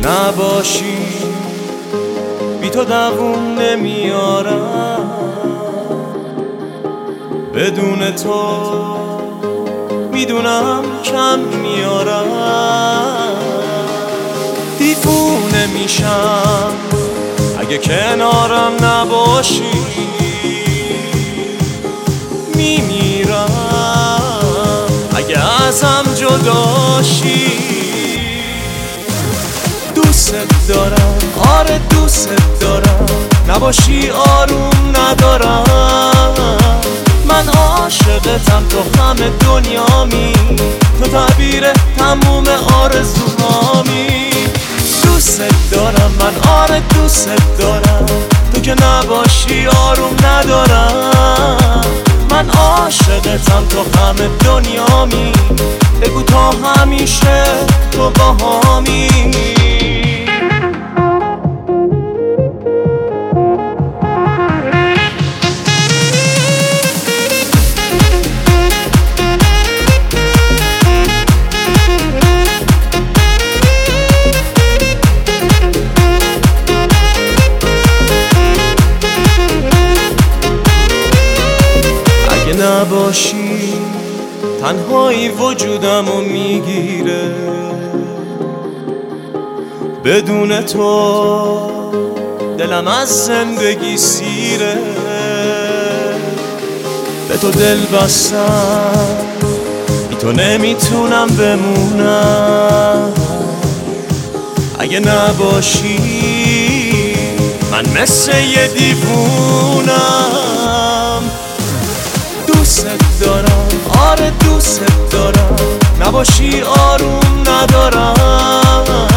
نباشی بی تو دووم نمیارم، بدون تو میدونم کم میارم. دیوونه میشم اگه کنارم نباشی، میمیرم اگه ازم جداشی. دوست دارم، آره دوست دارم، نباشی آروم ندارم. من عاشقتم، تو همه دنیامی، تو تعبیر تموم آرزوهامی. دوست دارم من، آره دوست دارم، تو که نباشی آروم ندارم. من عاشقتم، تو همه دنیامی، بگو تا همیشه تو باهامی. نباشی تنهایی وجودمو میگیره، بدون تو دلم از زندگی سیره. به تو دل بستم، بی تو نمیتونم بمونم. اگه نباشی من مثل یه دیوونم. دوست دارم، آره دوست دارم، نباشی آروم ندارم.